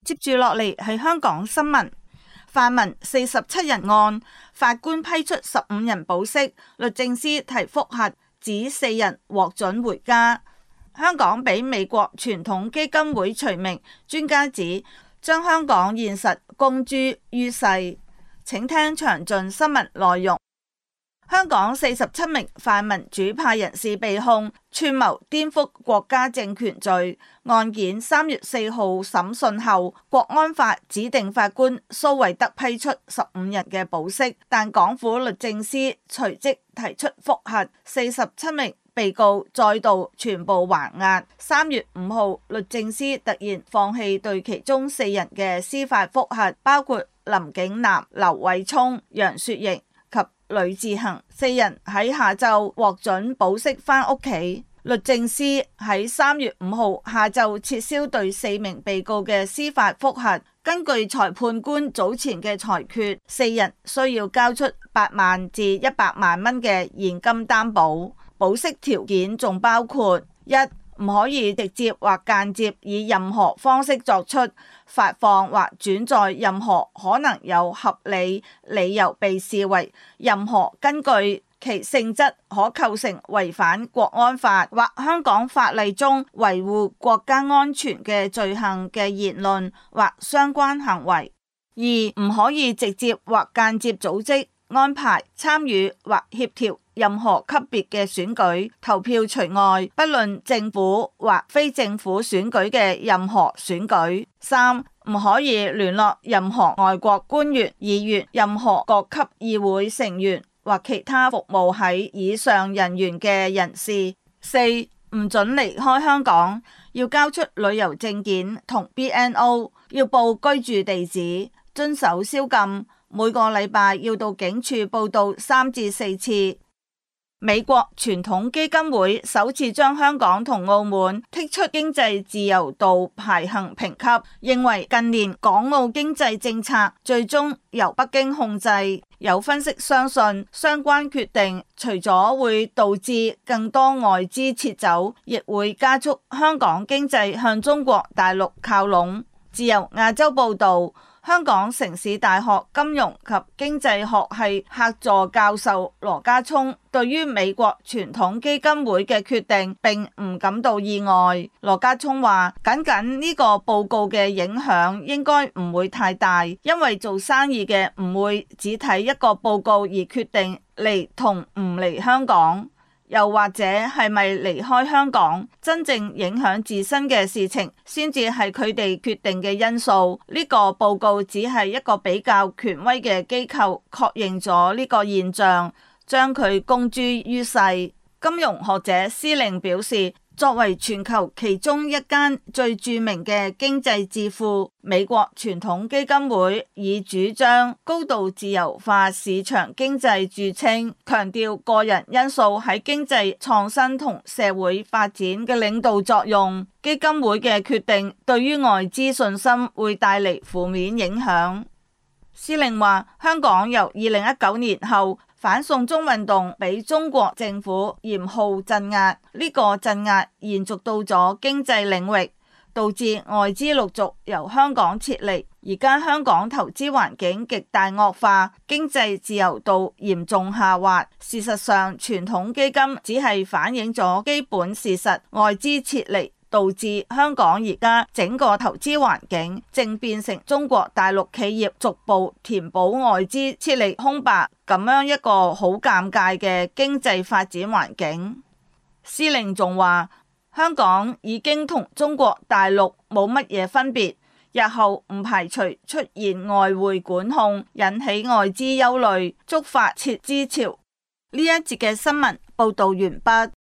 接住落嚟係香港新聞。泛民47人案，法官批出15人保釋，律政司提覆核，指4人獲准回家。香港俾美國傳統基金會除名，專家指將香港現實公諸於世。請聽詳盡新聞內容。香港47名泛民主派人士被控串謀顛覆國家政權罪，案件3月4號審訊後，國安法指定法官蘇惠德批出15人嘅保釋，但港府律政司隨即提出覆核，47名被告再度全部還押。3月5號，律政司突然放棄對其中4人嘅司法覆核，包括林景南、劉偉聰、楊雪瑩及呂志恒4人喺下晝獲准保釋返屋企。律政司喺3月5號下晝撤銷對4名被告嘅司法覆核。根據裁判官早前嘅裁決，4人需要交出8萬至100萬蚊嘅現金擔保。保釋條件仲包括：一、唔可以直接或間接以任何方式作出發放或轉載任何可能有合理理由被視為任何根據其性質可構成違反國安法或香港法例中維護國家安全嘅罪行嘅言論或相關行為；二、唔可以直接或間接組織、安排、參與或協調任何級別嘅選舉，投票除外，不論政府或非政府選舉嘅任何選舉；三、唔可以聯絡任何外國官員、議員、任何各級議會成員或其他服務喺以上人員嘅人士；四、唔准離開香港，要交出旅遊證件同 BNO， 要報居住地址，遵守宵禁，每個禮拜要到警署報到3至4次。美國傳統基金會首次將香港同澳門剔出經濟自由度排行評級，認為近年港澳經濟政策最終由北京控制。有分析相信，相關決定除咗會導致更多外資撤走，亦會加速香港經濟向中國大陸靠攏。自由亞洲報道，香港城市大學金融及經濟學系客座教授羅家聰對於美國傳統基金會嘅決定並唔感到意外。羅家聰話，僅僅呢個報告嘅影響應該唔會太大，因為做生意嘅唔會只睇一個報告而決定嚟同唔嚟香港。又或者係咪離開香港，真正影響自身嘅事情，先至係佢哋決定嘅因素。呢個報告只係一個比較權威嘅機構確認咗呢個現象，將佢公諸於世。金融學者施令表示，作為全球其中一間最著名嘅經濟智庫，美國傳統基金會以主張高度自由化市場經濟著稱，強調個人因素喺經濟創新同社會發展嘅領導作用。基金會嘅決定對於外資信心會帶嚟負面影響。施令話，香港由2019年後反送中運動俾中國政府嚴酷鎮壓，呢個鎮壓延續到咗經濟領域，導致外資陸續由香港撤離。而家香港投資環境極大惡化，經濟自由度嚴重下滑。事實上，傳統基金只係反映咗基本事實，外資撤離導致香港而家整個投資環境正變成中國大陸企業逐步填補外資撤離空白咁樣一個好尷尬嘅經濟發展環境。施令仲話，香港已經同中國大陸冇乜嘢分別，日後唔排除出現外匯管控，引起外資憂慮，觸發撤資潮。呢一節嘅新聞報道完畢。